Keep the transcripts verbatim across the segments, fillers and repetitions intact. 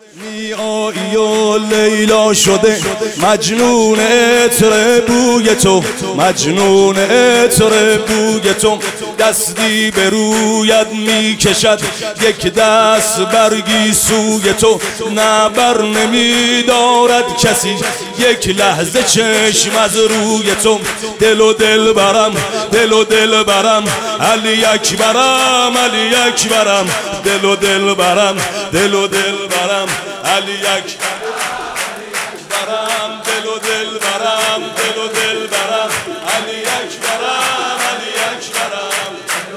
میایی و لیلا شده مجنون عطر بوی تو، مجنون عطر بوی تو. دستی به رویت میکشد یک دست برگی سوی تو، نه بر نمیدارد کسی یک لحظه چشم از روی تو. دل و دل برم، دل و دل برم، علی اکبرم، علی اکبرم. دل و دل برم، دل و دل برم، علی اکبرم، دل و دل برم، دل و دل برم، علی اکبرم، علی اکبرم،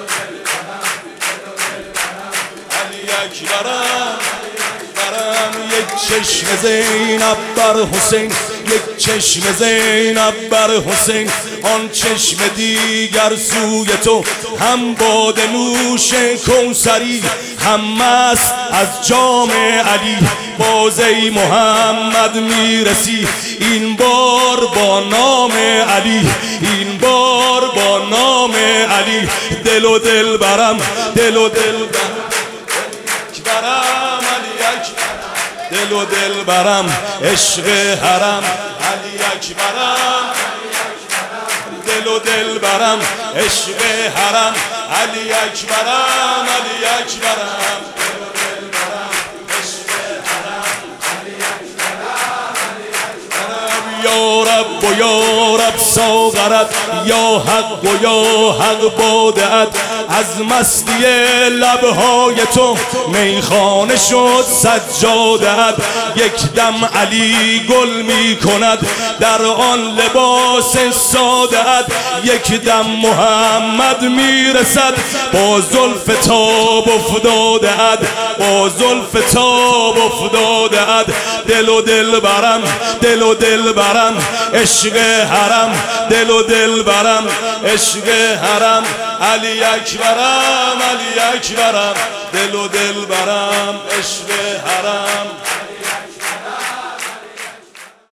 علی اکبرم. برم یک چشم زینب بر حسین، یک چشم زینب بر حسین. آن چشم دیگر سوی تو، هم باده نوش کوثری، هم مست از جام علی. باز ای محمد میرسی این بار با نام علی، این بار با نام علی. دل و دل برم، دل و دل برم، علی اکبرم. دل و دل برم، عشق حرم، علی اکبرم. دل و دل برم، عشق حرم، علی اکبرم، علی اکبرم. دل و دل برم، عشق حرم، علی اکبرم، علی اکبرم. یا رب و یا رب ساغرت، یا حق و یا حق بادت. از مستی لبهای تو میخانه شد سجادت. یک دم علی گل می کند در آن لباس سادت. یک دم محمد میرسد با زلف تاب افتادت، با زلف تاب افتادت. دل و دل برم، دل و دل برم، عشق حرم. دل و دل برم، عشق حرم، علی اکبرم، علی اکبرم. دل و دل برم، عشق حرم.